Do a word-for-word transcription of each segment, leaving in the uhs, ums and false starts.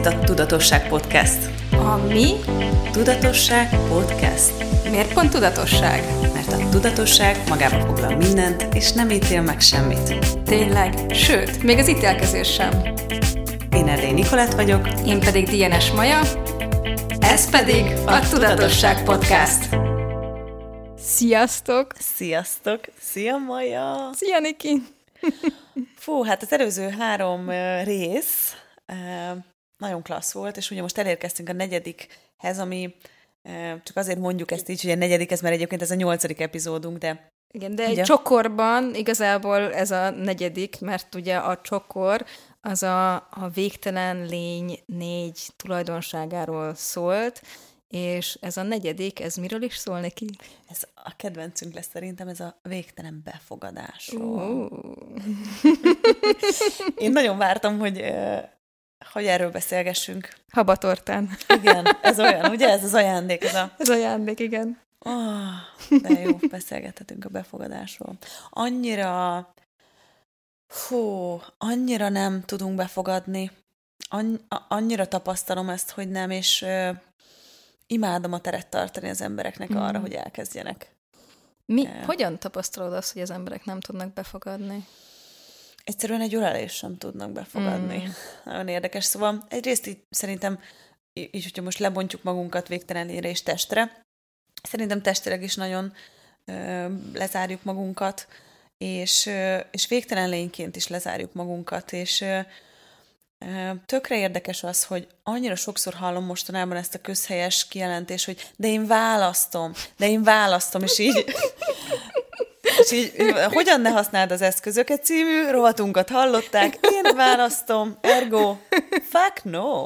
itt a Tudatosság Podcast. A mi? Tudatosság Podcast. Miért pont tudatosság? Mert a tudatosság magába foglal mindent, és nem ítél meg semmit. Tényleg, sőt, még az ítélkezés sem. Én Erdély Nikolett vagyok. Én pedig Dienes Maja. Ez pedig a Tudatosság Podcast. Sziasztok! Sziasztok! Szia Maja! Szia Niki! Fú, hát az előző három uh, rész uh, nagyon klassz volt, és ugye most elérkeztünk a negyedikhez, ami uh, csak azért mondjuk ezt így, hogy a negyedik, ez már egyébként ez a nyolcadik epizódunk, de... Igen, de egy ugye? csokorban igazából ez a negyedik, mert ugye a csokor az a, a végtelen lény négy tulajdonságáról szólt, és ez a negyedik, ez miről is szól neki? Ez a kedvencünk lesz szerintem, ez a végtelen befogadásról. Uh. Én nagyon vártam, hogy, uh, hogy erről beszélgessünk. Habatortán. Igen, ez olyan, ugye? Ez az ajándék. Ez, a... ez ajándék, igen. Oh, de jó, beszélgethetünk a befogadásról. Annyira, fú, annyira nem tudunk befogadni. Anny- annyira tapasztalom ezt, hogy nem, és uh, imádom a teret tartani az embereknek mm. arra, hogy elkezdjenek. Mi, uh, hogyan tapasztalod azt, hogy az emberek nem tudnak befogadni? Egyszerűen egy ölelést sem tudnak befogadni. Mm. Nagyon érdekes. Szóval egyrészt így szerintem, így, hogyha most lebontjuk magunkat végtelenére és testre, szerintem testileg is nagyon ö, lezárjuk magunkat, és, ö, és végtelen lényként is lezárjuk magunkat, és ö, ö, tökre érdekes az, hogy annyira sokszor hallom mostanában ezt a közhelyes kijelentést, hogy de én választom, de én választom, és így... És így, hogyan ne használd az eszközöket című rovatunkat hallották, én választom, ergo, fuck no.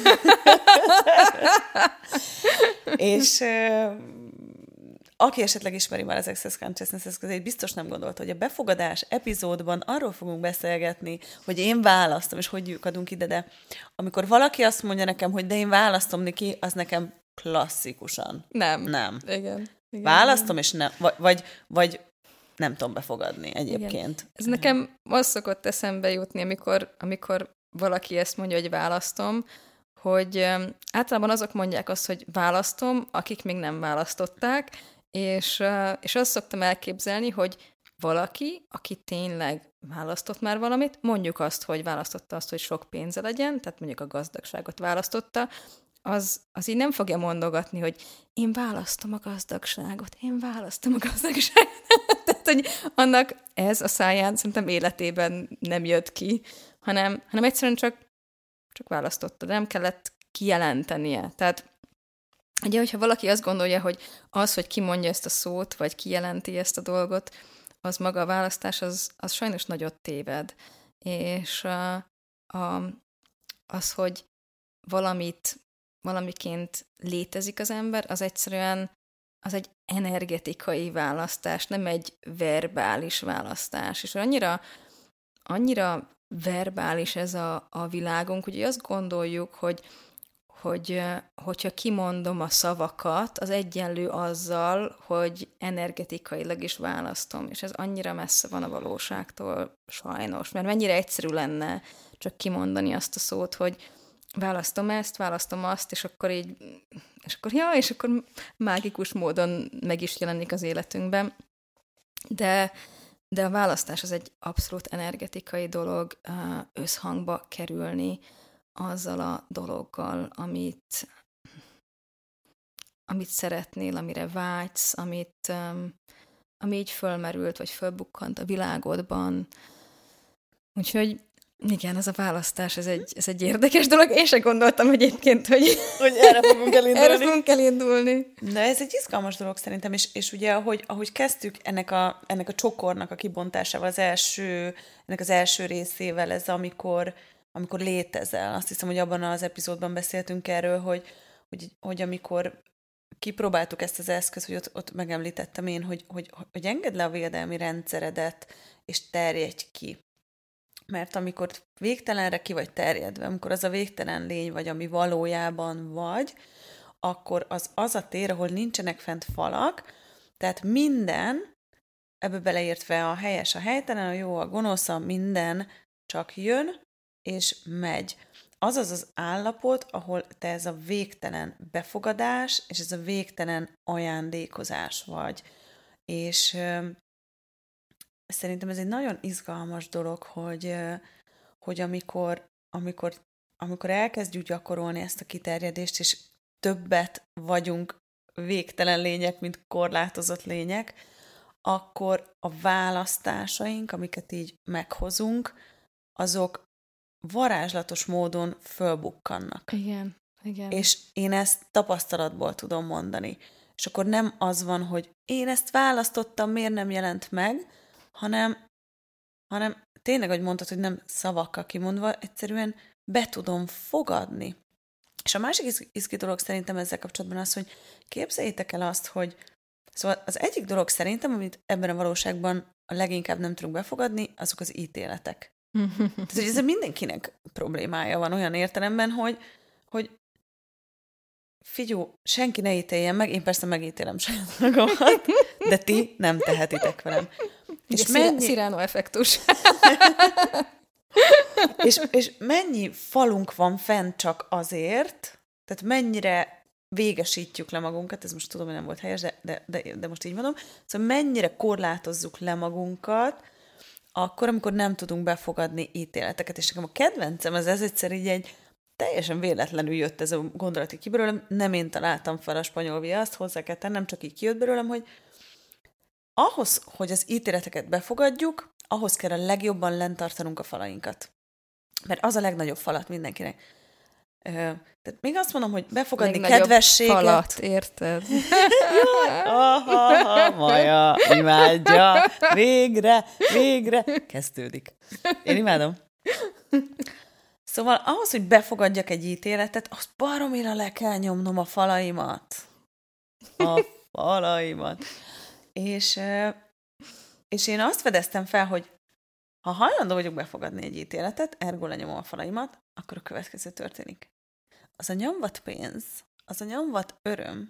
És uh, aki esetleg ismeri már az Access Consciousness eszközeit, biztos nem gondolta, hogy a befogadás epizódban arról fogunk beszélgetni, hogy én választom, és hogy lyukadunk ide, de amikor valaki azt mondja nekem, hogy de én választom, Niki, az nekem klasszikusan. Nem. Nem. Igen. Igen. Választom, és nem, vagy, vagy, vagy nem tudom befogadni egyébként. Igen. Ez nekem az szokott eszembe jutni, amikor, amikor valaki ezt mondja, hogy választom, hogy um, általában azok mondják azt, hogy választom, akik még nem választották, és, uh, és azt szoktam elképzelni, hogy valaki, aki tényleg választott már valamit, mondjuk azt, hogy választotta azt, hogy sok pénze legyen, tehát mondjuk a gazdagságot választotta, az, az így nem fogja mondogatni, hogy én választom a gazdagságot, én választom a gazdagságot. Tehát, hogy annak ez a száján szerintem életében nem jött ki, hanem, hanem egyszerűen csak, csak választotta, de nem kellett kijelentenie. Tehát ugye, hogyha valaki azt gondolja, hogy az, hogy kimondja ezt a szót, vagy kijelenti ezt a dolgot, az maga a választás, az, az sajnos nagyot téved. És a, a, az, hogy valamit valamiként létezik az ember, az egyszerűen az egy energetikai választás, nem egy verbális választás. És annyira, annyira verbális ez a, a világunk, hogy azt gondoljuk, hogy, hogy hogyha kimondom a szavakat, az egyenlő azzal, hogy energetikailag is választom. És ez annyira messze van a valóságtól, sajnos. Mert mennyire egyszerű lenne csak kimondani azt a szót, hogy választom ezt, választom azt, és akkor így, és akkor ja, és akkor mágikus módon meg is jelenik az életünkben. De, de a választás az egy abszolút energetikai dolog, összhangba kerülni azzal a dologgal, amit, amit szeretnél, amire vágysz, amit, ami így fölmerült, vagy fölbukkant a világodban. Úgyhogy igen, ez a választás, ez egy, ez egy érdekes dolog. Én sem gondoltam egyébként, hogy, hogy erre fogunk elindulni. Erre fogunk elindulni. De ez egy izgalmas dolog szerintem, és, és ugye ahogy, ahogy kezdtük ennek a, ennek a csokornak a kibontásával, az első, ennek az első részével, ez amikor, amikor létezel. Azt hiszem, hogy abban az epizódban beszéltünk erről, hogy, hogy, hogy amikor kipróbáltuk ezt az eszközt, hogy ott, ott megemlítettem én, hogy, hogy, hogy engedd le a védelmi rendszeredet, és terjedj ki. Mert amikor végtelenre ki vagy terjedve, amikor az a végtelen lény vagy, ami valójában vagy, akkor az az a tér, ahol nincsenek fent falak, tehát minden, ebbe beleértve a helyes, a helytelen, a jó, a gonosz, a minden csak jön és megy. az az az állapot, ahol te ez a végtelen befogadás, és ez a végtelen ajándékozás vagy. És ö, szerintem ez egy nagyon izgalmas dolog, hogy, ö, hogy amikor, amikor, amikor elkezdjük gyakorolni ezt a kiterjedést, és többet vagyunk végtelen lények, mint korlátozott lények, akkor a választásaink, amiket így meghozunk, azok varázslatos módon fölbukkannak. Igen, igen. És én ezt tapasztalatból tudom mondani. És akkor nem az van, hogy én ezt választottam, miért nem jelent meg, hanem, hanem tényleg, hogy mondtad, hogy nem szavakkal kimondva, egyszerűen be tudom fogadni. És a másik izgi dolog szerintem ezzel kapcsolatban az, hogy képzeljétek el azt, hogy szóval az egyik dolog szerintem, amit ebben a valóságban a leginkább nem tudunk befogadni, azok az ítéletek. Tehát, hogy ez mindenkinek problémája van olyan értelemben, hogy, hogy figyú, senki ne ítéljen meg, én persze megítélem saját magamat, de ti nem tehetitek velem. És mennyi... Cyrano effektus. és, és mennyi falunk van fent csak azért, tehát mennyire végesítjük le magunkat, ez most tudom, hogy nem volt helyes, de, de, de, de most így mondom, szóval mennyire korlátozzuk le magunkat, akkor, amikor nem tudunk befogadni ítéleteket. És nekem a kedvencem az ez egyszer így egy teljesen véletlenül jött ez a gondolati ki belőlem, nem én találtam fel a spanyol viaszt, hozzá kell tennem, csak így kijött belőlem, hogy ahhoz, hogy az ítéleteket befogadjuk, ahhoz kell a legjobban lent tartanunk a falainkat. Mert az a legnagyobb falat mindenkinek. Ö, tehát még azt mondom, hogy befogadni legnagyobb kedvességet... falat, érted? Aha, Maja, imádja. Végre, végre kezdődik. Én imádom. Szóval ahhoz, hogy befogadjak egy ítéletet, az baromira le kell nyomnom a falaimat. A falaimat. És, és én azt fedeztem fel, hogy ha hajlandó vagyok befogadni egy ítéletet, ergo lenyomom a falaimat, akkor a következő történik. Az a nyomvat pénz, az a nyomvat öröm,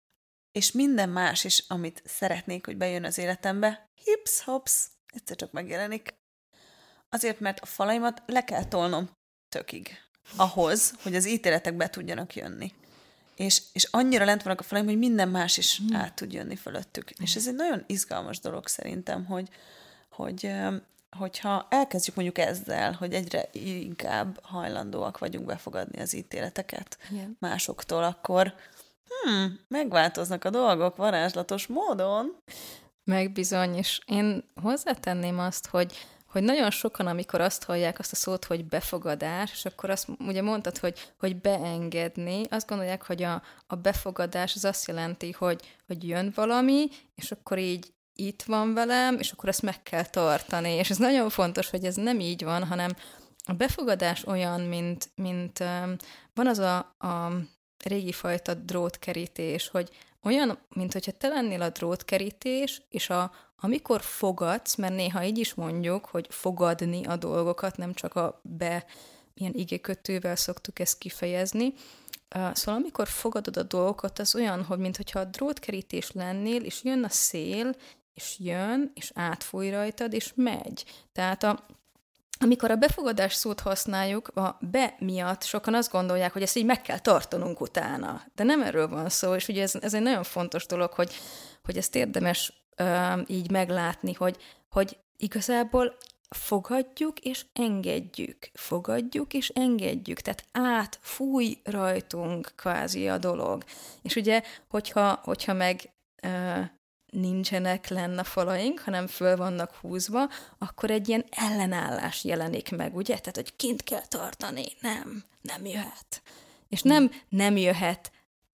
és minden más is, amit szeretnék, hogy bejön az életembe, hips-hops, egyszer csak megjelenik. Azért, mert a falaimat le kell tolnom tökig. Ahhoz, hogy az ítéletek be tudjanak jönni. És, és annyira lent vannak a falaim, hogy minden más is mm. át tud jönni fölöttük. Mm. És ez egy nagyon izgalmas dolog szerintem, hogy, hogy hogyha elkezdjük mondjuk ezzel, hogy egyre inkább hajlandóak vagyunk befogadni az ítéleteket igen. másoktól, akkor hmm, megváltoznak a dolgok varázslatos módon. Meg bizony, és én hozzátenném azt, hogy hogy nagyon sokan, amikor azt hallják azt a szót, hogy befogadás, és akkor azt ugye mondtad, hogy, hogy beengedni, azt gondolják, hogy a, a befogadás az azt jelenti, hogy, hogy jön valami, és akkor így itt van velem, és akkor ezt meg kell tartani. És ez nagyon fontos, hogy ez nem így van, hanem a befogadás olyan, mint, mint um, van az a, a régi fajta drótkerítés, hogy olyan, mint hogyha te lennél a drótkerítés, és a, amikor fogadsz, mert néha így is mondjuk, hogy fogadni a dolgokat, nem csak a be, ilyen igékötővel szoktuk ezt kifejezni. Szóval amikor fogadod a dolgokat, az olyan, hogy mintha a drótkerítés lennél, és jön a szél, és jön, és átfúj rajtad, és megy. Tehát a amikor a befogadás szót használjuk, a be miatt sokan azt gondolják, hogy ezt így meg kell tartanunk utána. De nem erről van szó, és ugye ez, ez egy nagyon fontos dolog, hogy, hogy ezt érdemes uh, így meglátni, hogy, hogy igazából fogadjuk és engedjük. Fogadjuk és engedjük. Tehát átfúj rajtunk kvázi a dolog. És ugye, hogyha, hogyha meg... Uh, nincsenek lenne a falaink, hanem föl vannak húzva, akkor egy ilyen ellenállás jelenik meg, ugye? Tehát, hogy kint kell tartani. Nem, nem jöhet. És nem nem jöhet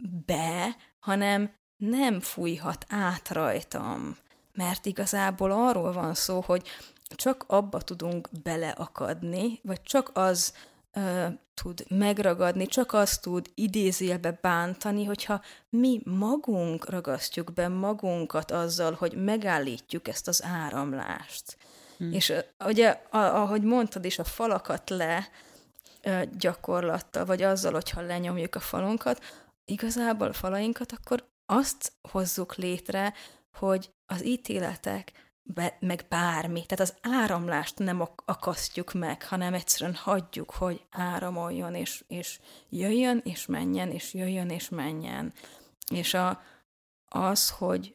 be, hanem nem fújhat át rajtam. Mert igazából arról van szó, hogy csak abba tudunk beleakadni, vagy csak az ö, tud megragadni, csak az tud idézélbe bántani, hogyha mi magunk ragasztjuk be magunkat azzal, hogy megállítjuk ezt az áramlást. Hmm. És ugye, ahogy mondtad is, a falakat le gyakorlattal, vagy azzal, hogyha lenyomjuk a falunkat, igazából a falainkat, akkor azt hozzuk létre, hogy az ítéletek be, meg bármi. Tehát az áramlást nem ak- akasztjuk meg, hanem egyszerűen hagyjuk, hogy áramoljon, és, és jöjjön, és menjen, és jöjjön, és menjen. És a, az, hogy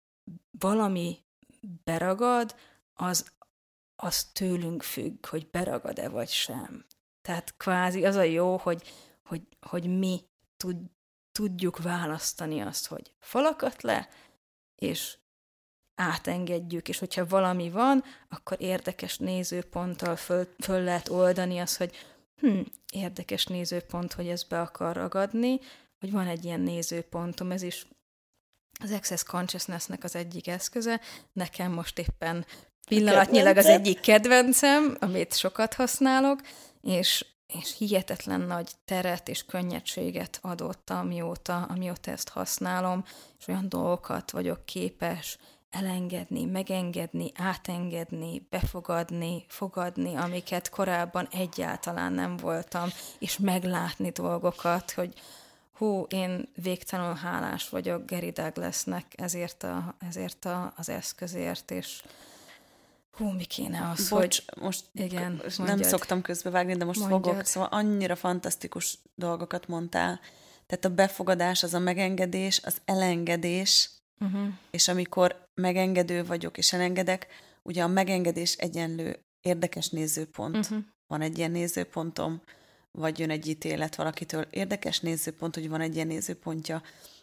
valami beragad, az, az tőlünk függ, hogy beragad-e vagy sem. Tehát kvázi az a jó, hogy, hogy, hogy mi tud, tudjuk választani azt, hogy falakat le, és átengedjük, és hogyha valami van, akkor érdekes nézőponttal föl, föl lehet oldani azt, hogy hm, érdekes nézőpont, hogy ez be akar ragadni, hogy van egy ilyen nézőpontom, ez is az Access Consciousness-nek az egyik eszköze, nekem most éppen pillanatnyilag az egyik kedvencem, amit sokat használok, és, és hihetetlen nagy teret és könnyedséget adott, amióta, amióta ezt használom, és olyan dolgokat vagyok képes elengedni, megengedni, átengedni, befogadni, fogadni, amiket korábban egyáltalán nem voltam, és meglátni dolgokat, hogy hú, én végtelenül hálás vagyok Gary Douglasnek ezért, a, ezért a, az eszközért, és hú, mi kéne az, Bocs, hogy... most igen, nem mondjad. szoktam közbevágni, de most Mondjad. fogok, szóval annyira fantasztikus dolgokat mondtál. Tehát a befogadás, az a megengedés, az elengedés, uh-huh. és amikor megengedő vagyok és elengedek, ugye a megengedés egyenlő érdekes nézőpont. Uh-huh. Van egy ilyen nézőpontom, vagy jön egy ítélet valakitől. Érdekes nézőpont, hogy van egy ilyen nézőpontja.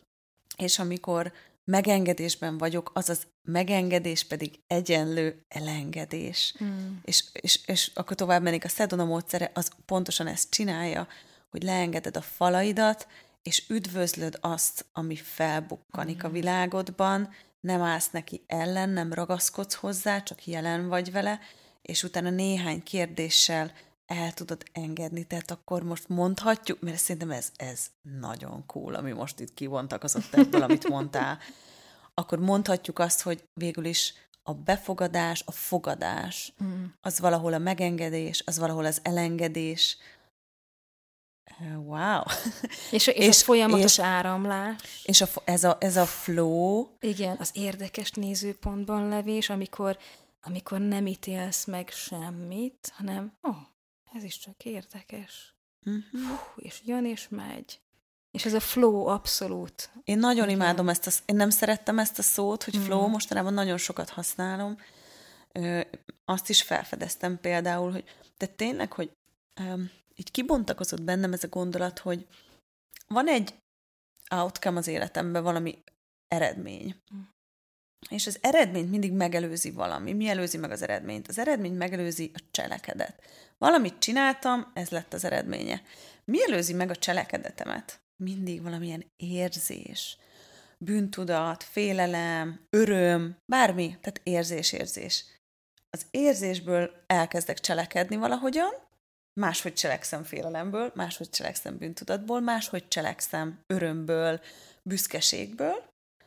És amikor megengedésben vagyok, azaz megengedés pedig egyenlő elengedés. Mm. És, és, és akkor tovább menik a Sedona módszere, az pontosan ezt csinálja, hogy leengeded a falaidat, és üdvözlöd azt, ami felbukkanik mm. a világodban, nem állsz neki ellen, nem ragaszkodsz hozzá, csak jelen vagy vele, és utána néhány kérdéssel el tudod engedni. Tehát akkor most mondhatjuk, mert szerintem ez, ez nagyon cool, ami most itt kivontakozott ebből, amit mondtál. Akkor mondhatjuk azt, hogy végül is a befogadás, a fogadás, mm. az valahol a megengedés, az valahol az elengedés. Wow! És, és, és a folyamatos és, áramlás. És a, ez, a, ez a flow. Igen, az érdekes nézőpontban levés, amikor, amikor nem ítélsz meg semmit, hanem ó, oh, ez is csak érdekes. Uh-huh. Hú, és jön és megy. És ez a flow abszolút. Én nagyon igen. imádom ezt a, én nem szerettem ezt a szót, hogy flow, uh-huh. mostanában nagyon sokat használom. Ö, azt is felfedeztem például, hogy de tényleg, hogy um, így kibontakozott bennem ez a gondolat, hogy van egy outcome az életemben, valami eredmény. Uh-huh. És az eredményt mindig megelőzi valami. Mi előzi meg az eredményt? Az eredményt megelőzi a cselekedet. Valamit csináltam, ez lett az eredménye. Mi előzi meg a cselekedetemet? Mindig valamilyen érzés, bűntudat, félelem, öröm, bármi, tehát érzés-érzés. Az érzésből elkezdek cselekedni valahogyan, máshogy cselekszem félelemből, máshogy cselekszem bűntudatból, máshogy cselekszem örömből, büszkeségből,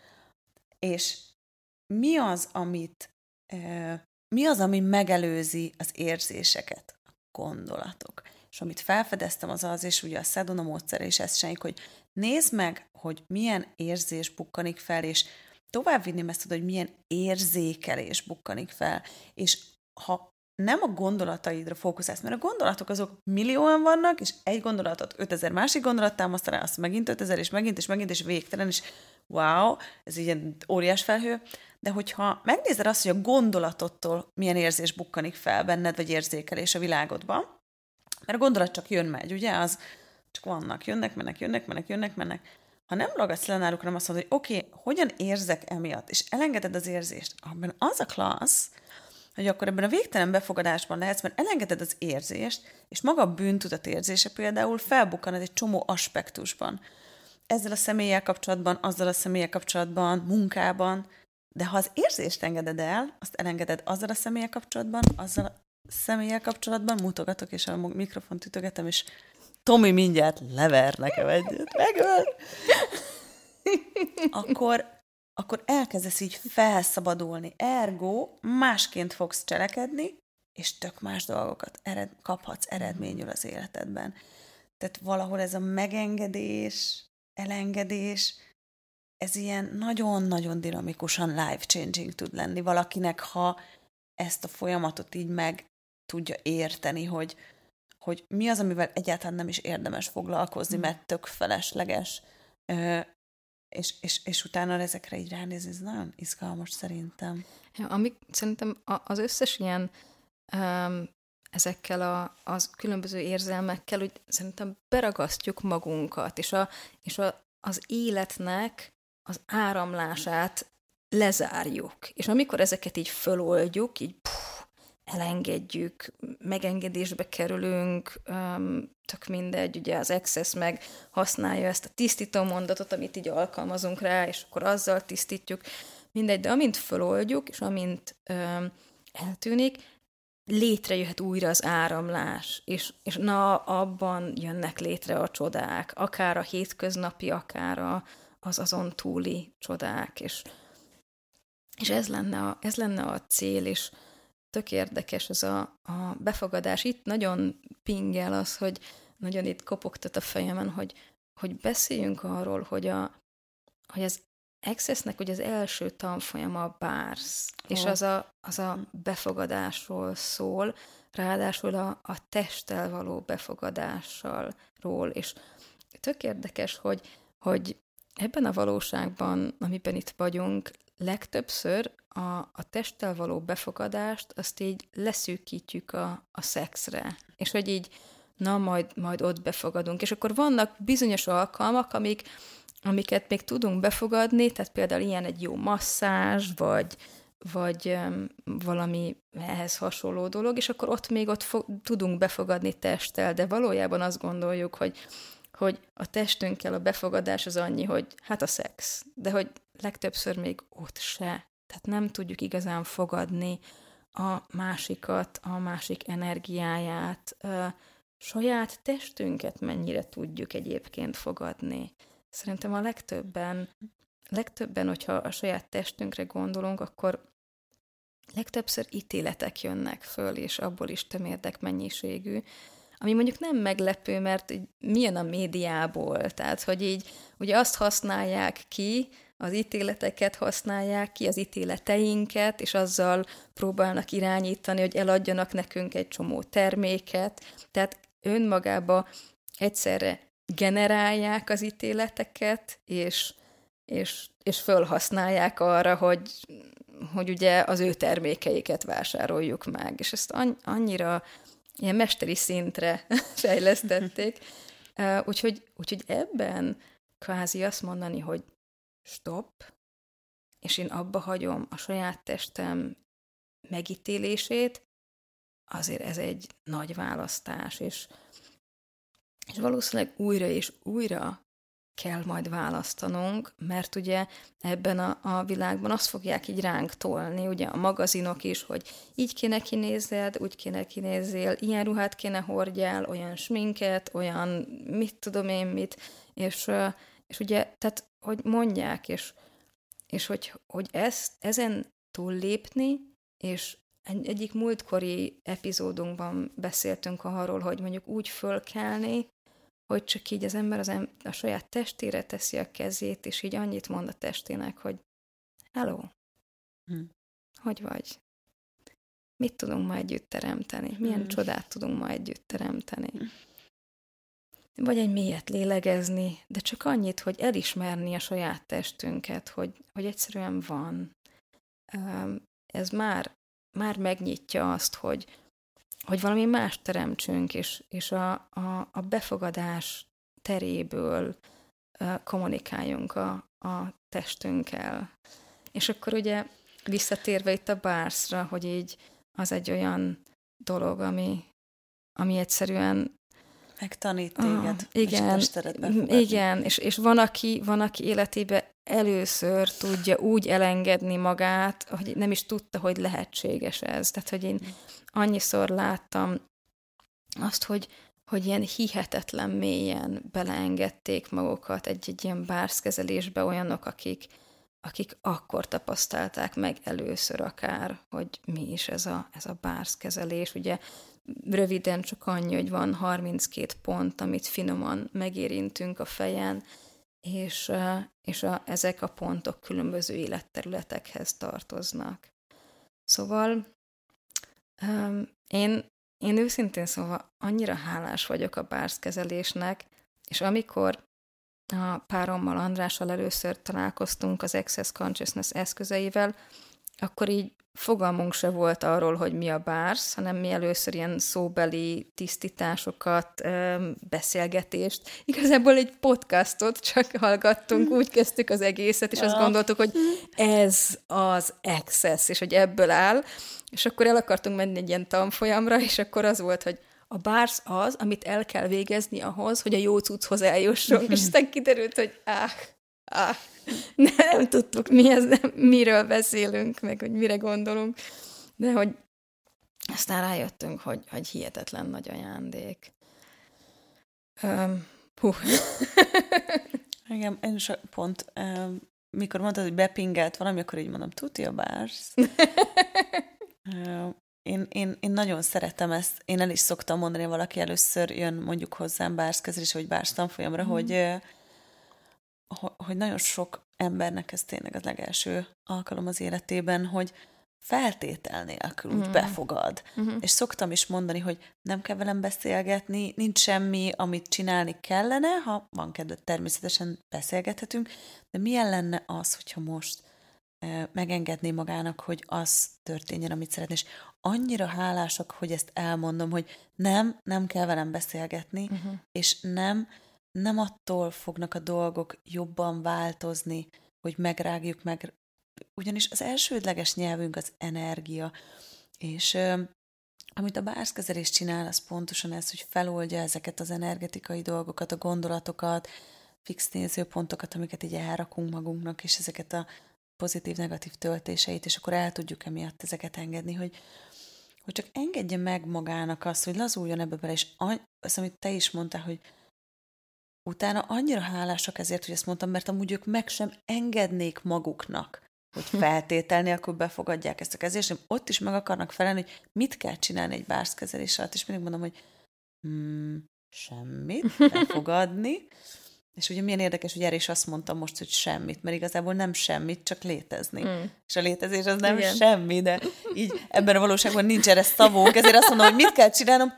és mi az, amit, eh, mi az, ami megelőzi az érzéseket? A gondolatok. És amit felfedeztem az az, és ugye a Sedona módszer is ezt senik, hogy nézd meg, hogy milyen érzés bukkanik fel, és továbbvinném ezt, hogy milyen érzékelés bukkanik fel. És ha nem a gondolataidra fókuszálsz, mert a gondolatok azok millióan vannak, és egy gondolatot ötezer másik gondolat támasztaná, azt megint ötezer, és megint, és megint, és végtelen, és wow, ez ilyen óriás felhő, de hogyha megnézed azt, hogy a gondolatottól milyen érzés bukkanik fel benned, vagy érzékelés a világodban, mert a gondolat csak jön-megy, ugye? Az csak vannak, jönnek, mennek, jönnek, mennek, jönnek, mennek. Ha nem ragadsz le náluk, hanem azt mondod, hogy oké, okay, hogyan érzek emiatt, és elengeded az érzést, abban az a klassz, hogy akkor ebben a végtelen befogadásban lehetsz, mert elengeded az érzést, és maga a bűntudat érzése például felbukkan egy csomó aspektusban. Ezzel a személlyel kapcsolatban, azzal a személlyel kapcsolatban, munkában, de ha az érzést engeded el, azt elengeded azzal a személlyel kapcsolatban, azzal a személlyel kapcsolatban, mutogatok, és a mikrofont ütögetem, és Tomi mindjárt lever nekem egyet, megöl. Akkor, akkor elkezdesz így felszabadulni. Ergo másként fogsz cselekedni, és tök más dolgokat ered, kaphatsz eredményül az életedben. Tehát valahol ez a megengedés, elengedés, ez ilyen nagyon-nagyon dinamikusan life-changing tud lenni valakinek, ha ezt a folyamatot így meg tudja érteni, hogy, hogy mi az, amivel egyáltalán nem is érdemes foglalkozni, mm. mert tök felesleges, Ö, és, és, és utána ezekre így ránézni, ez nagyon izgalmas szerintem. Ja, amik szerintem az összes ilyen um, ezekkel a, az különböző érzelmekkel, hogy szerintem beragasztjuk magunkat, és, a, és a, az életnek az áramlását lezárjuk. És amikor ezeket így föloldjuk, így pff, elengedjük, megengedésbe kerülünk, um, tök mindegy, ugye az Access meg használja ezt a tisztító mondatot, amit így alkalmazunk rá, és akkor azzal tisztítjuk, mindegy, de amint föloldjuk, és amint um, eltűnik, létrejöhet újra az áramlás, és, és na, abban jönnek létre a csodák, akár a hétköznapi, akár a, az azon túli csodák, és, és ez, lenne a, ez lenne a cél, és tök érdekes ez a, a befogadás. Itt nagyon pingel az, hogy nagyon itt kopogtat a fejemen, hogy, hogy beszéljünk arról, hogy, a, hogy az Accessnek ugye az első tanfolyama a bársz, oh. és az a, az a befogadásról szól, ráadásul a, a testtel való befogadással ról, és tök érdekes, hogy, hogy ebben a valóságban, amiben itt vagyunk, legtöbbször a, a testtel való befogadást azt így leszűkítjük a, a szexre, és hogy így, na, majd, majd ott befogadunk. És akkor vannak bizonyos alkalmak, amik amiket még tudunk befogadni, tehát például ilyen egy jó masszázs, vagy, vagy um, valami ehhez hasonló dolog, és akkor ott még ott fo- tudunk befogadni testtel, de valójában azt gondoljuk, hogy, hogy a testünkkel a befogadás az annyi, hogy hát a szex, de hogy legtöbbször még ott se. Tehát nem tudjuk igazán fogadni a másikat, a másik energiáját, a saját testünket mennyire tudjuk egyébként fogadni. Szerintem a legtöbben, legtöbben, hogyha a saját testünkre gondolunk, akkor legtöbbször ítéletek jönnek föl, és abból is tömérdek mennyiségű, ami mondjuk nem meglepő, mert milyen a médiából, tehát, hogy így ugye azt használják ki, az ítéleteket használják ki, az ítéleteinket, és azzal próbálnak irányítani, hogy eladjanak nekünk egy csomó terméket, tehát önmagába egyszerre generálják az ítéleteket, és, és, és fölhasználják arra, hogy, hogy ugye az ő termékeiket vásároljuk meg. És ezt annyira ilyen mesteri szintre fejlesztették. Úgyhogy, úgyhogy ebben kvázi azt mondani, hogy stop, és én abba hagyom a saját testem megítélését, azért ez egy nagy választás, és És valószínűleg újra és újra kell majd választanunk, mert ugye ebben a, a világban azt fogják így ránk tolni, ugye a magazinok is, hogy így kéne kinézzed, úgy kéne kinézzél, ilyen ruhát kéne hordjál, olyan sminket, olyan mit tudom én mit, és, és ugye, tehát, hogy mondják, és, és hogy, hogy ezt, ezen túllépni, és egy, egyik múltkori epizódunkban beszéltünk arról, hogy mondjuk úgy fölkelni, hogy csak így az ember az em- a saját testére teszi a kezét, és így annyit mond a testének, hogy hello, hm. hogy vagy? Mit tudunk ma együtt teremteni? Milyen hm. csodát tudunk ma együtt teremteni? Hm. Vagy egy mélyet lélegezni, de csak annyit, hogy elismerni a saját testünket, hogy, hogy egyszerűen van. Ez már, már megnyitja azt, hogy hogy valami más teremtsünk, és, és a, a, a befogadás teréből uh, kommunikáljunk a, a testünkkel. És akkor ugye visszatérve itt a bárszra, hogy így az egy olyan dolog, ami, ami egyszerűen megtanít téged, ah, igen, és a igen, és, és van, aki, van, aki életében először tudja úgy elengedni magát, hogy nem is tudta, hogy lehetséges ez. Tehát, hogy én annyiszor láttam azt, hogy, hogy ilyen hihetetlen mélyen beleengedték magukat egy-egy ilyen bárszkezelésbe olyanok, akik, akik akkor tapasztalták meg először akár, hogy mi is ez a, ez a bárszkezelés. Ugye röviden csak annyi, hogy van harminckét pont, amit finoman megérintünk a fejen, és, és a, ezek a pontok különböző életterületekhez tartoznak. Szóval um, én, én őszintén szóval annyira hálás vagyok a bárzkezelésnek, és amikor a párommal, Andrással először találkoztunk az Access Consciousness eszközeivel, akkor így fogalmunk se volt arról, hogy mi a bársz, hanem mi először ilyen szóbeli tisztításokat, beszélgetést. Igazából egy podcastot csak hallgattunk, úgy kezdtük az egészet, és azt gondoltuk, hogy ez az Access, és hogy ebből áll. És akkor el akartunk menni egy ilyen tanfolyamra, és akkor az volt, hogy a bársz az, amit el kell végezni ahhoz, hogy a jó cucchoz eljussunk. És aztán kiderült, hogy áh, áh, nem, nem tudtuk, mi ez, nem, miről beszélünk, meg hogy mire gondolunk. De hogy aztán rájöttünk, hogy, hogy hihetetlen nagy ajándék. Um, hú. Igen, én is pont, um, mikor mondtad, hogy bepingelt valami, akkor így mondom, tuti a bársz. um, Én, én, én nagyon szeretem ezt. Én el is szoktam mondani, hogy valaki először jön mondjuk hozzám bárszkezelés, vagy bársz tanfolyamra, mm. hogy, hogy nagyon sok embernek ez tényleg az legelső alkalom az életében, hogy feltétel nélkül úgy mm. befogad. Mm-hmm. És szoktam is mondani, hogy nem kell velem beszélgetni, nincs semmi, amit csinálni kellene, ha van kedved, természetesen beszélgethetünk, de milyen lenne az, hogyha most megengedné magának, hogy az történjen, amit szeretné. És annyira hálásak, hogy ezt elmondom, hogy nem, nem kell velem beszélgetni, uh-huh. és nem, nem attól fognak a dolgok jobban változni, hogy megrágjuk meg. Ugyanis az elsődleges nyelvünk az energia, és ö, amit a bárszkezelés csinál, az pontosan ez, hogy feloldja ezeket az energetikai dolgokat, a gondolatokat, fix nézőpontokat, amiket így elrakunk magunknak, és ezeket a pozitív-negatív töltéseit, és akkor el tudjuk emiatt ezeket engedni, hogy, hogy csak engedje meg magának azt, hogy lazuljon ebbe bele, és az, amit te is mondtál, hogy utána annyira hálásak ezért, hogy ezt mondtam, mert amúgy ők meg sem engednék maguknak, hogy feltétel nélkül befogadják ezt a kezést, és ott is meg akarnak felelni, hogy mit kell csinálni egy bárszkezelés alatt, és mindig mondom, hogy hmm, semmit, befogadni. És ugye milyen érdekes, hogy erre is azt mondtam most, hogy semmit, mert igazából nem semmit, csak létezni. Mm. És a létezés az nem Igen. semmi, de így ebben a valóságban nincs erre szavunk, ezért azt mondom, hogy mit kell csinálnom?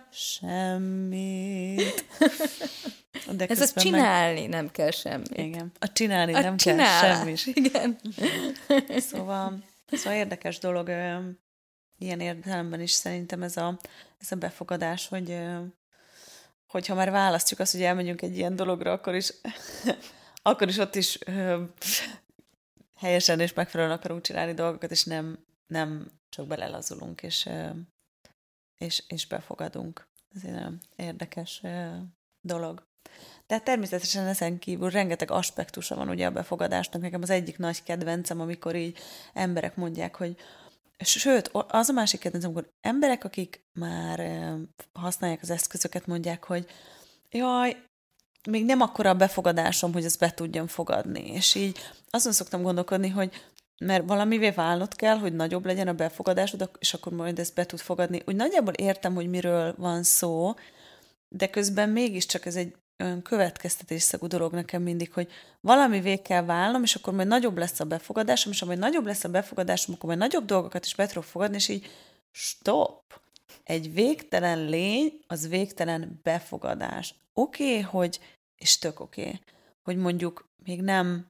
Semmit. De ez a csinálni meg... nem kell semmit. Igen, a csinálni a nem csinálás. kell semmit. Igen. Szóval, szóval érdekes dolog, ilyen értelemben is szerintem ez a, ez a befogadás, hogy hogyha már választjuk azt, hogy elmegyünk egy ilyen dologra, akkor is, akkor is ott is ö, helyesen és megfelelően akarunk csinálni dolgokat, és nem, nem csak belelazulunk, és, ö, és, és befogadunk. Ez egy nagyon érdekes ö, dolog. De természetesen ezen kívül rengeteg aspektusa van ugye a befogadásnak. Nekem az egyik nagy kedvencem, amikor így emberek mondják, hogy sőt, az a másik kedvencem, amikor emberek, akik már használják az eszközöket, mondják, hogy jaj, még nem akkora a befogadásom, hogy ezt be tudjam fogadni. És így azon szoktam gondolkodni, hogy mert valamivé válnod kell, hogy nagyobb legyen a befogadásod, és akkor majd ezt be tud fogadni. Úgy nagyjából értem, hogy miről van szó, de közben mégiscsak ez egy olyan következtetésszagú dolog nekem mindig, hogy valamivé kell válnom, és akkor majd nagyobb lesz a befogadásom, és ha majd nagyobb lesz a befogadásom, akkor majd nagyobb dolgokat is be tudok fogadni, és így stop! Egy végtelen lény, az végtelen befogadás. Oké, okay, hogy, és tök oké, okay, hogy mondjuk még nem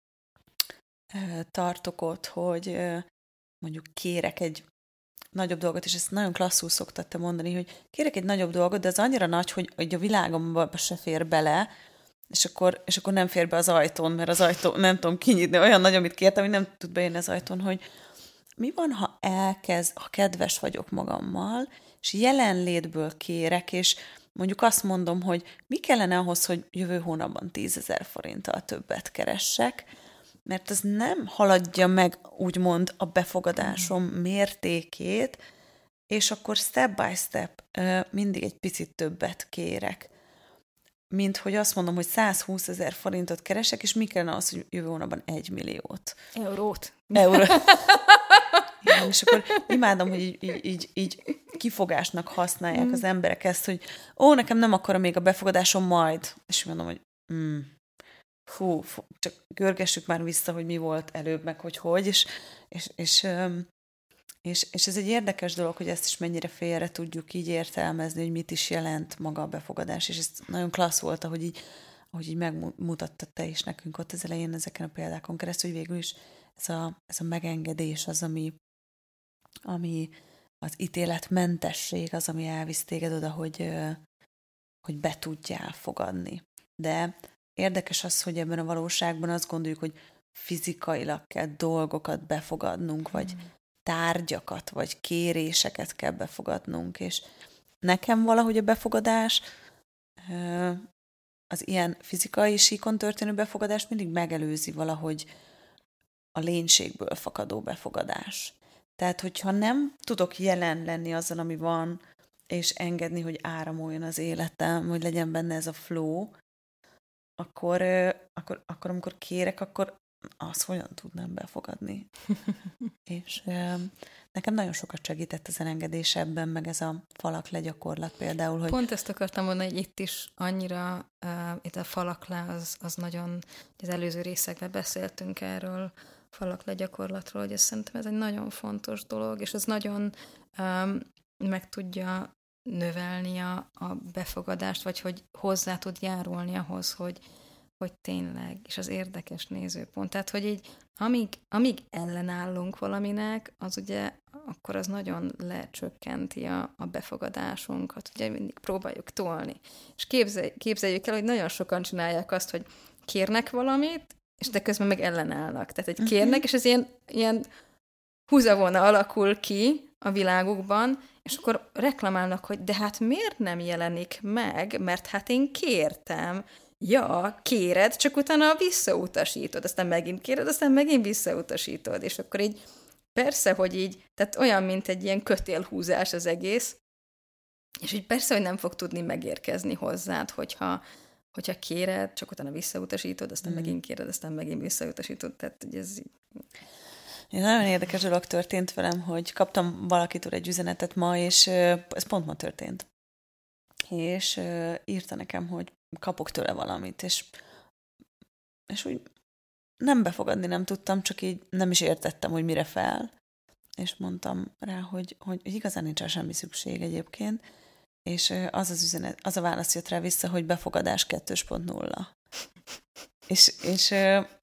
e, tartok ott, hogy e, mondjuk kérek egy nagyobb dolgot, és ezt nagyon klasszul szoktad te mondani, hogy kérek egy nagyobb dolgot, de az annyira nagy, hogy, hogy a világomba se fér bele, és akkor, és akkor nem fér be az ajtón, mert az ajtó nem tudom kinyitni, olyan nagy, amit kértem, hogy nem tud bejönni az ajtón, hogy mi van, ha elkezd, ha kedves vagyok magammal, és jelenlétből kérek, és mondjuk azt mondom, hogy mi kellene ahhoz, hogy jövő hónapban tízezer forinttal többet keressek, mert ez nem haladja meg, úgymond, a befogadásom mértékét, és akkor step by step mindig egy picit többet kérek. Mint hogy azt mondom, hogy százhúszezer forintot keresek, és mi kellene az, hogy jövő hónapban egy milliót. Eurót. Euró. Igen, és akkor imádom, hogy így, így, így, így kifogásnak használják mm. az emberek ezt, hogy ó, nekem nem akkora még a befogadásom majd. És mondom, hogy mm, fú, fú, csak görgessük már vissza, hogy mi volt előbb, meg hogy hogy, és, és, és, és, és ez egy érdekes dolog, hogy ezt is mennyire félre tudjuk így értelmezni, hogy mit is jelent maga a befogadás, és ez nagyon klassz volt, ahogy így, ahogy így megmutattad te is nekünk ott az elején ezeken a példákon keresztül, hogy végül is ez a, ez a megengedés az, ami, ami az ítéletmentesség az, ami elvisz téged oda, hogy, hogy be tudjál fogadni. De érdekes az, hogy ebben a valóságban azt gondoljuk, hogy fizikailag kell dolgokat befogadnunk, vagy tárgyakat, vagy kéréseket kell befogadnunk, és nekem valahogy a befogadás, az ilyen fizikai síkon történő befogadás mindig megelőzi valahogy a lénységből fakadó befogadás. Tehát, hogyha nem tudok jelen lenni azon, ami van, és engedni, hogy áramoljon az életem, hogy legyen benne ez a flow, akkor, akkor, akkor amikor kérek, akkor azt hogyan tudnám befogadni. És nekem nagyon sokat segített az elengedés ebben, meg ez a falak le gyakorlat például. Hogy... Pont ezt akartam mondani, hogy itt is annyira, uh, itt a falak le, az, az nagyon, az előző részekben beszéltünk erről, falak le gyakorlatról, hogy ez szerintem ez egy nagyon fontos dolog, és ez nagyon um, meg tudja növelni a, a befogadást, vagy hogy hozzá tud járulni ahhoz, hogy, hogy tényleg, és az érdekes nézőpont. Tehát, hogy így, amíg, amíg ellenállunk valaminek, az ugye, akkor az nagyon lecsökkenti a, a befogadásunkat. Ugye mindig próbáljuk tolni. És képzelj, képzeljük el, hogy nagyon sokan csinálják azt, hogy kérnek valamit, és de közben meg ellenállnak. Tehát, hogy kérnek, uh-huh. és ez ilyen, ilyen húzavona alakul ki a világukban, és akkor reklamálnak, hogy de hát miért nem jelenik meg, mert hát én kértem. Ja, kéred, csak utána visszautasítod, aztán megint kéred, aztán megint visszautasítod, és akkor így persze, hogy így, tehát olyan, mint egy ilyen kötélhúzás az egész, és így persze, hogy nem fog tudni megérkezni hozzád, hogyha, hogyha kéred, csak utána visszautasítod, aztán mm. megint kéred, aztán megint visszautasítod, tehát hogy ez így... Én nagyon érdekes dolog történt velem, hogy kaptam valakitől egy üzenetet ma, és ez pont ma történt. És írta nekem, hogy kapok tőle valamit, és, és úgy nem befogadni nem tudtam, csak így nem is értettem, hogy mire fel. És mondtam rá, hogy, hogy igazán nincs rá semmi szükség egyébként, és az az üzenet, az a válasz jött rá vissza, hogy befogadás kettő pont nulla. és, és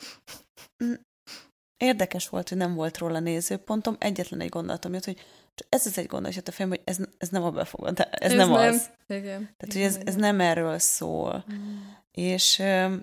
érdekes volt, hogy nem volt róla nézőpontom, egyetlen egy gondolatom jött, hogy ez az egy gondolat jött a fejembe, hogy ez, ez nem a befogadás, ez, ez nem, nem az. Igen. Tehát, igen, hogy ez, ez nem erről szól. Mm. És euh,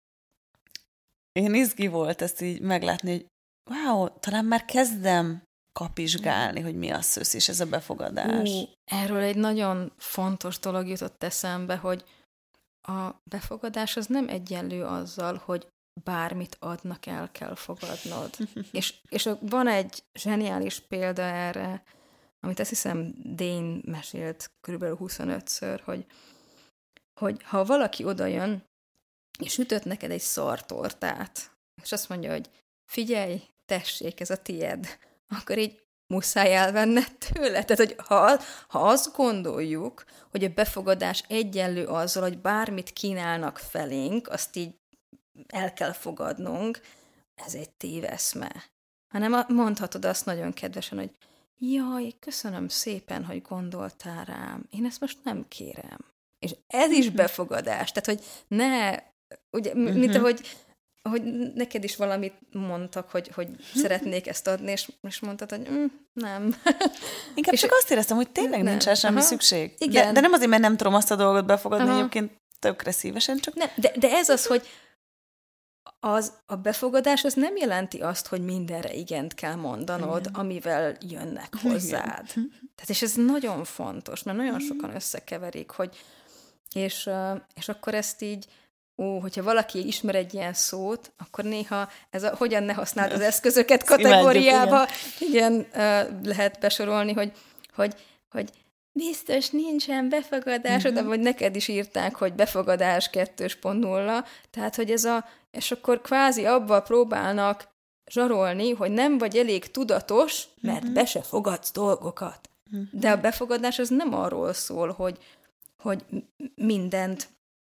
én izgi volt ezt így meglátni, hogy wow, talán már kezdem kapizsgálni, mm. hogy mi az szősz, és ez a befogadás. Ú, erről egy nagyon fontos dolog jutott eszembe, hogy a befogadás az nem egyenlő azzal, hogy bármit adnak, el kell fogadnod. és, és van egy zseniális példa erre, amit azt hiszem Dane mesélt körülbelül huszonötször, hogy, hogy ha valaki odajön, és ütött neked egy szartortát, és azt mondja, hogy figyelj, tessék, ez a tied, akkor így muszáj elvenned tőle. Tehát, hogy ha, ha azt gondoljuk, hogy a befogadás egyenlő azzal, hogy bármit kínálnak felénk, azt így el kell fogadnunk, ez egy téveszme. Hanem mondhatod azt nagyon kedvesen, hogy jaj, köszönöm szépen, hogy gondoltál rám. Én ezt most nem kérem. És ez is befogadás. Tehát, hogy ne, ugye, mint ahogy, ahogy neked is valamit mondtak, hogy, hogy szeretnék ezt adni, és, és mondtad, hogy mm, nem. Inkább és csak azt éreztem, hogy tényleg nem. nincs rá semmi Aha. szükség. Igen. De, de nem azért, mert nem tudom azt a dolgot befogadni, Aha. egyébként tökre szívesen, csak... Nem, de, de ez az, hogy az, a befogadás az nem jelenti azt, hogy mindenre igent kell mondanod, igen. amivel jönnek hozzád. Igen. Tehát, és ez nagyon fontos, mert nagyon sokan összekeverik, hogy és, és akkor ezt így, ó, hogyha valaki ismer egy ilyen szót, akkor néha ez a hogyan ne használd az eszközöket kategóriába, igen, lehet besorolni, hogy, hogy, hogy biztos nincsen befogadásod, uh-huh. vagy neked is írták, hogy befogadás kettő pont nulla, tehát, hogy ez a, és akkor kvázi abban próbálnak zsarolni, hogy nem vagy elég tudatos, mert uh-huh. be se fogadsz dolgokat. Uh-huh. De a befogadás az nem arról szól, hogy, hogy mindent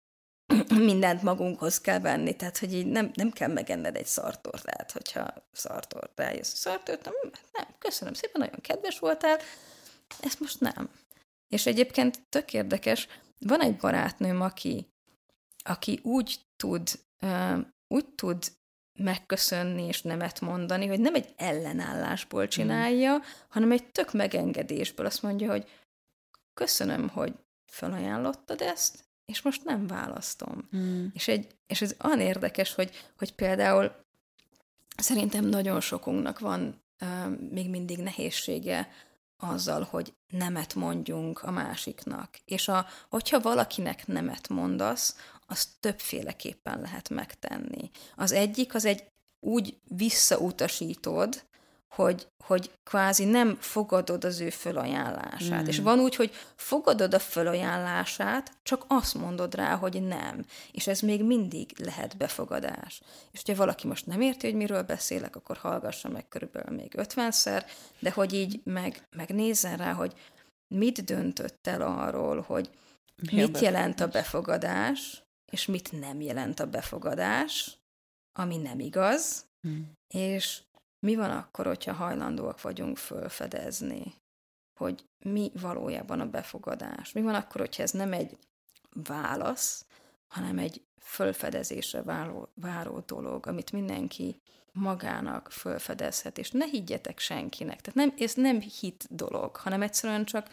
mindent magunkhoz kell venni, tehát, hogy így nem, nem kell megenned egy szartortát, hogyha szartort rájössz. Szartort, nem, nem, köszönöm szépen, nagyon kedves voltál, ezt most nem. És egyébként tök érdekes, van egy barátnőm, aki, aki úgy tud, uh, úgy tud megköszönni és nemet mondani, hogy nem egy ellenállásból csinálja, mm. hanem egy tök megengedésből. Azt mondja, hogy köszönöm, hogy felajánlottad ezt, és most nem választom. Mm. És, egy, és ez olyan érdekes, hogy, hogy például szerintem nagyon sokunknak van uh, még mindig nehézsége azzal, hogy nemet mondjunk a másiknak. És a, hogyha valakinek nemet mondasz, azt többféleképpen lehet megtenni. Az egyik, az egy úgy visszautasítod, hogy, hogy kvázi nem fogadod az ő fölajánlását. Mm. És van úgy, hogy fogadod a fölajánlását, csak azt mondod rá, hogy nem. És ez még mindig lehet befogadás. És hogyha valaki most nem érti, hogy miről beszélek, akkor hallgassa meg körülbelül még ötvenszer, de hogy így meg, meg nézzen rá, hogy mit döntött el arról, hogy Mi mit a jelent a befogadás, és mit nem jelent a befogadás, ami nem igaz, mm. és mi van akkor, hogyha hajlandóak vagyunk fölfedezni, hogy mi valójában a befogadás? Mi van akkor, hogyha ez nem egy válasz, hanem egy fölfedezésre váró, váró dolog, amit mindenki magának fölfedezhet, és ne higgyetek senkinek. Tehát nem, ez nem hit dolog, hanem egyszerűen csak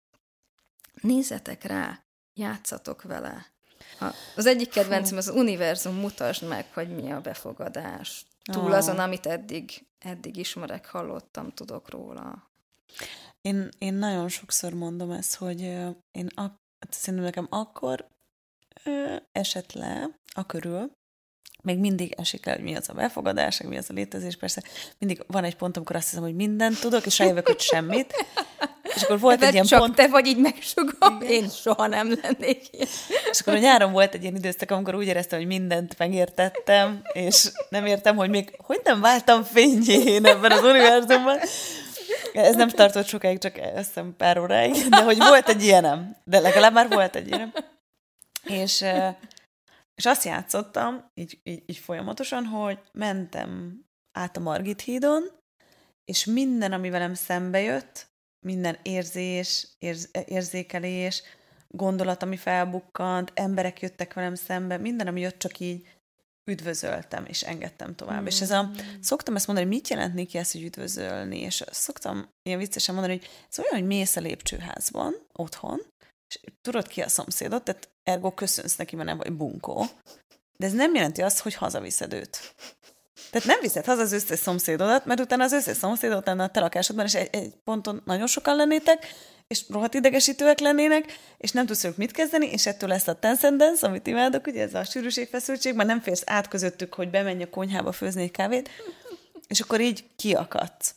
nézzetek rá, játszatok vele. Az egyik kedvencem az univerzum, mutasd meg, hogy mi a befogadás. Túl azon, amit eddig, eddig ismerek, hallottam, tudok róla. Én, én nagyon sokszor mondom ezt, hogy én ak- szerintem nekem akkor ö, esett le a körül, még mindig esik el, hogy mi az a befogadás, mi az a létezés, persze mindig van egy pont, amikor azt hiszem, hogy mindent tudok, és rájövök, hogy semmit. És akkor volt egy ilyen csak pont... te vagy így megsugom, én soha nem lennék ilyen. És akkor a nyáron volt egy ilyen időszak, amikor úgy éreztem, hogy mindent megértettem, és nem értem, hogy még hogy nem váltam fényén ebben az univerzumban. Ez nem tartott sokáig, csak azt hiszem pár óráig, de hogy volt egy ilyenem. De legalább már volt egy ilyenem. És, és azt játszottam, így, így, így folyamatosan, hogy mentem át a Margit hídon, és minden, ami velem szembe jött, minden érzés, érz, érzékelés, gondolat, ami felbukkant, emberek jöttek velem szembe, minden, ami jött, csak így üdvözöltem, és engedtem tovább. Mm. És ez a, szoktam ezt mondani, hogy mit jelent neki ezt, hogy üdvözölni, és szoktam ilyen viccesen mondani, hogy ez olyan, hogy mész a lépcsőházban, otthon, és tudod ki a szomszédot, tehát ergo köszönsz neki, mert nem vagy bunkó, de ez nem jelenti azt, hogy hazaviszed őt. Tehát nem viszed haza az összes szomszédodat, mert utána az összes szomszédot lenne a te lakásodban, és egy, egy ponton nagyon sokan lennétek, és rohadt idegesítőek lennének, és nem tudsz ők mit kezdeni, és ettől lesz a transcendence, amit imádok, ugye ez a sűrűségfeszültség, már nem férsz át közöttük, hogy bemenj a konyhába főzni egy kávét, és akkor így kiakadsz.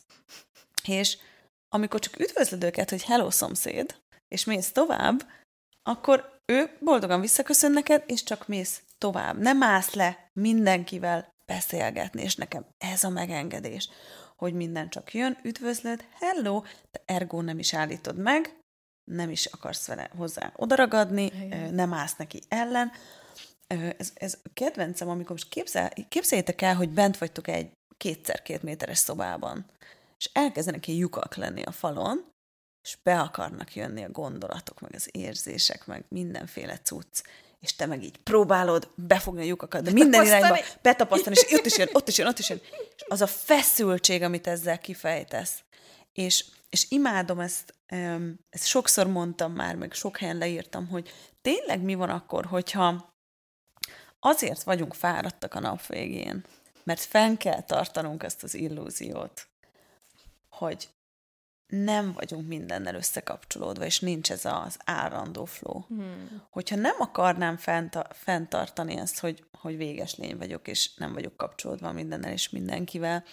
És amikor csak üdvözlöd őket, hogy hello szomszéd, és mész tovább, akkor ő boldogan visszaköszön neked, és csak mész tovább. Nem állsz le mindenkivel beszélgetni, és nekem ez a megengedés, hogy minden csak jön, üdvözlöd, hello, de ergo nem is állítod meg, nem is akarsz vele hozzá odaragadni, igen. Nem állsz neki ellen. Ez, ez kedvencem, amikor most képzel, képzeljétek el, hogy bent vagytok egy kétszer két méteres szobában, és elkezdenek ilyen lyukak lenni a falon, és be akarnak jönni a gondolatok, meg az érzések, meg mindenféle cucc, és te meg így próbálod befogni a lyukakat, de minden irányba betapasztani, és ott is jön, ott is jön, ott is jön. És az a feszültség, amit ezzel kifejtesz. És, és imádom ezt, ezt sokszor mondtam már, meg sok helyen leírtam, hogy tényleg mi van akkor, hogyha azért vagyunk fáradtak a nap végén, mert fenn kell tartanunk ezt az illúziót, hogy nem vagyunk mindennel összekapcsolódva, és nincs ez az állandó flow. Hmm. Hogyha nem akarnám fenta- fenntartani ezt, hogy, hogy véges lény vagyok, és nem vagyok kapcsolódva mindennel és mindenkivel,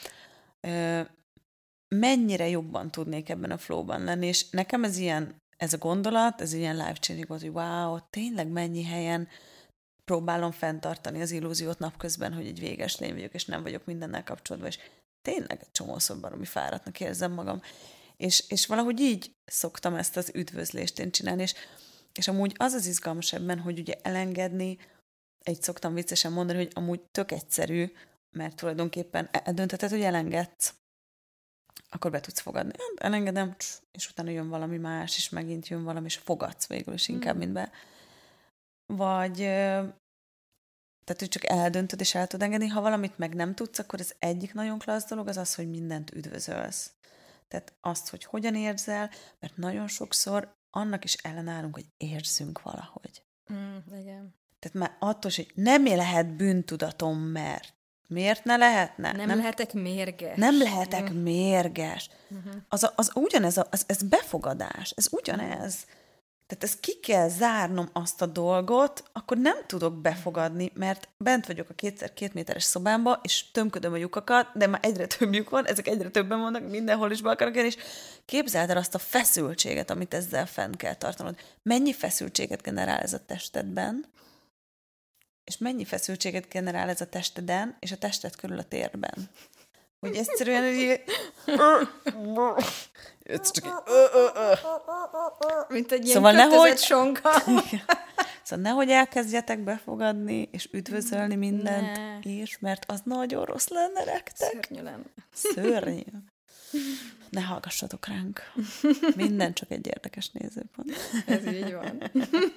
mennyire jobban tudnék ebben a flowban lenni, és nekem ez ilyen, ez a gondolat, ez ilyen life-changing volt, hogy wow, tényleg mennyi helyen próbálom fenntartani az illúziót napközben, hogy egy véges lény vagyok, és nem vagyok mindennel kapcsolódva, és tényleg egy csomószor baromi fáradtnak érzem magam. És, és valahogy így szoktam ezt az üdvözlést én csinálni, és, és amúgy az az izgalmas ebben, hogy ugye elengedni, így szoktam viccesen mondani, hogy amúgy tök egyszerű, mert tulajdonképpen eldöntheted, hogy elengedsz. Akkor be tudsz fogadni. Elengedem, és utána jön valami más, és megint jön valami, és fogadsz végül is inkább, mint be. Vagy, tehát, hogy csak eldöntöd, és el tud engedni. Ha valamit meg nem tudsz, akkor az egyik nagyon klassz dolog az az, hogy mindent üdvözölsz. Tehát azt, hogy hogyan érzel, mert nagyon sokszor annak is ellenállunk, hogy érzünk valahogy. Mm, igen. Tehát már attól, hogy nem lehet bűntudatom, mert miért ne lehetne? Nem, nem lehetek mérges. Nem lehetek mm. mérges. Uh-huh. Az, az ugyanez, a, az, ez befogadás, ez ugyanez. Tehát ez ki kell zárnom azt a dolgot, akkor nem tudok befogadni, mert bent vagyok a kétszer két méteres szobámba, és tömködöm a lyukakat, de már egyre több lyuk van, ezek egyre többen vannak, mindenhol is be akarok jönni, és képzeld el azt a feszültséget, amit ezzel fenn kell tartanod. Mennyi feszültséget generál ez a testedben, és mennyi feszültséget generál ez a testeden, és a tested körül a térben. Hogy egyszerűen így... Ez csak egy... Mint egy ilyen szóval kötözött nehogy... sonka. Szóval nehogy elkezdjetek befogadni, és üdvözölni mindent ne. is, mert az nagyon rossz lenne nektek. Szörnyű lenne. Szörnyű. Ne hallgassatok ránk. Minden csak egy érdekes nézőpont. Ez így van.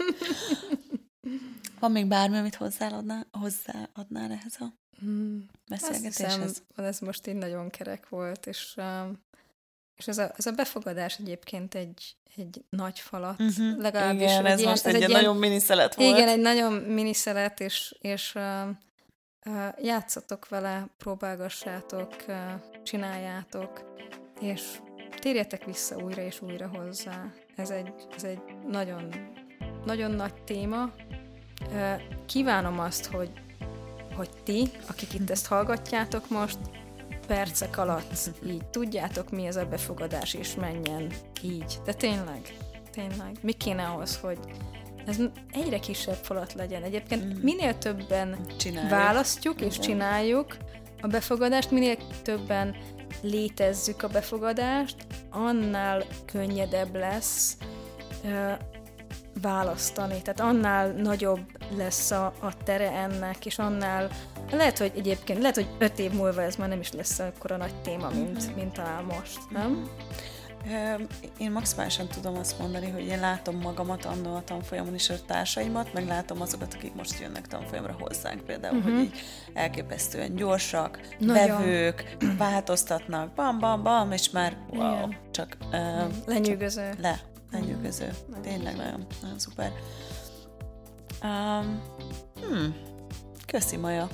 Van még bármi, amit hozzáadnál, hozzáadnál ehhez a hmm. beszélgetéshez? Azt hiszem, ez most így nagyon kerek volt, és, és ez, a, ez a befogadás egyébként egy, egy nagy falat. Uh-huh. Legalábbis igen, ez ilyen, most ez egy, egy ilyen, nagyon miniszelet volt. Igen, egy nagyon miniszelet, és, és uh, uh, játszatok vele, próbálgassátok, uh, csináljátok, és térjetek vissza újra és újra hozzá. Ez egy, ez egy nagyon, nagyon nagy téma. Uh, kívánom azt, hogy, hogy ti, akik itt ezt hallgatjátok most, percek alatt így tudjátok, mi ez a befogadás, és menjen így. De tényleg, tényleg. Mi kéne ahhoz, hogy ez egyre kisebb falat legyen. Egyébként minél többen csináljuk. választjuk és Igen. csináljuk a befogadást, minél többen létezzük a befogadást, annál könnyedebb lesz uh, választani. Tehát annál nagyobb lesz a, a tere ennek, és annál lehet, hogy egyébként, lehet, hogy öt év múlva ez már nem is lesz akkora nagy téma, mint, mint talán most, nem? Én maximálisan tudom azt mondani, hogy én látom magamat annól a tanfolyamon is, a társaimat, meg látom azokat, akik most jönnek tanfolyamra hozzánk például, uh-huh. hogy így elképesztően gyorsak, Nagyon. vevők, változtatnak, bam, bam, bam, és már wow, Igen. csak... Uh, lenyűgöző. Csak le, lenyűgöző. Uh-huh. Tényleg nagyon, nagyon szuper. Um, hmm, köszi, Maja.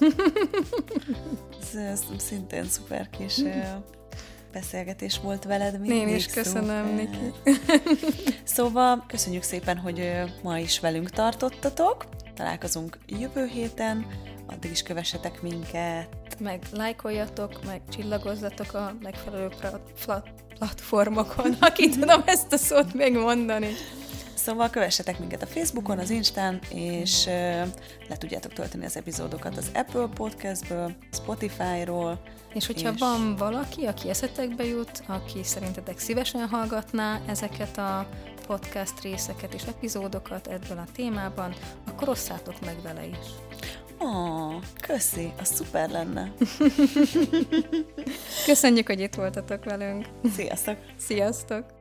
ez, ez szintén szuper kis... Uh, beszélgetés volt veled mindig. Én is köszönöm, Niki. Szóval köszönjük szépen, hogy ma is velünk tartottatok. Találkozunk jövő héten, addig is kövessetek minket. Meg lájkoljatok, meg csillagozzatok a megfelelő plat- platformokon, aki tudom ezt a szót még mondani. Szóval kövessetek minket a Facebookon, az Instán, és le tudjátok tölteni az epizódokat az Apple Podcastből, Spotify-ról. És hogyha és... van valaki, aki eszetekbe jut, aki szerintetek szívesen hallgatná ezeket a podcast részeket és epizódokat ebből a témában, akkor osszátok meg vele is. Ó, oh, köszi, az szuper lenne. Köszönjük, hogy itt voltatok velünk. Sziasztok! Sziasztok!